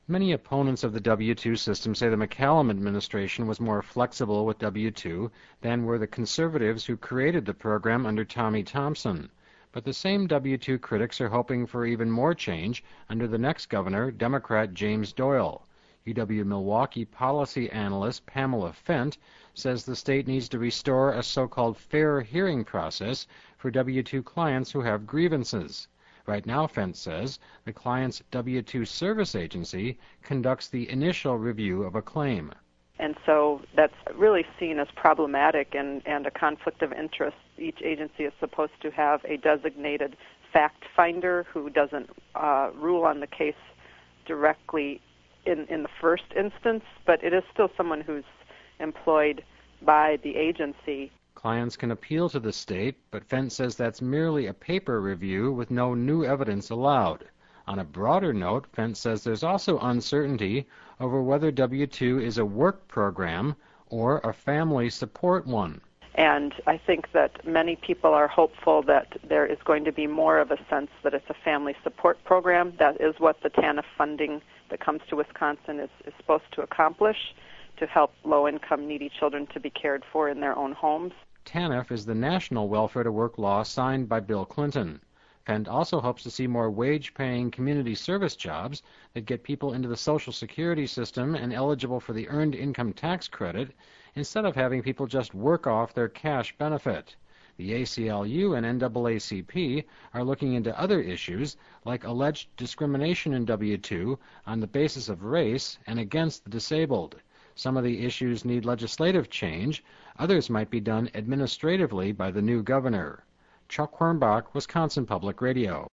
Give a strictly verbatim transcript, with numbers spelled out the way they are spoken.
Many opponents of the W two system say the McCallum administration was more flexible with W two than were the conservatives who created the program under Tommy Thompson. But the same W two critics are hoping for even more change under the next governor, Democrat James Doyle. U W-Milwaukee policy analyst Pamela Fent says the state needs to restore a so-called fair hearing process for W two clients who have grievances. Right now, Fent says, the client's W two service agency conducts the initial review of a claim. And so that's really seen as problematic and, and a conflict of interest. Each agency is supposed to have a designated fact finder who doesn't uh, rule on the case directly in, in the first instance, but it is still someone who's employed by the agency. Clients can appeal to the state, but Fent says that's merely a paper review with no new evidence allowed. On a broader note, Fent says there's also uncertainty over whether W two is a work program or a family support one. And I think that many people are hopeful that there is going to be more of a sense that it's a family support program. That is what the TANF funding that comes to Wisconsin is, is supposed to accomplish, to help low-income, needy children to be cared for in their own homes. TANF is the National Welfare to Work law signed by Bill Clinton. Fent also hopes to see more wage-paying community service jobs that get people into the Social Security system and eligible for the Earned Income Tax Credit instead of having people just work off their cash benefit. The A C L U and N double A C P are looking into other issues like alleged discrimination in W two on the basis of race and against the disabled. Some of the issues need legislative change. Others might be done administratively by the new governor. Chuck Hornbach, Wisconsin Public Radio.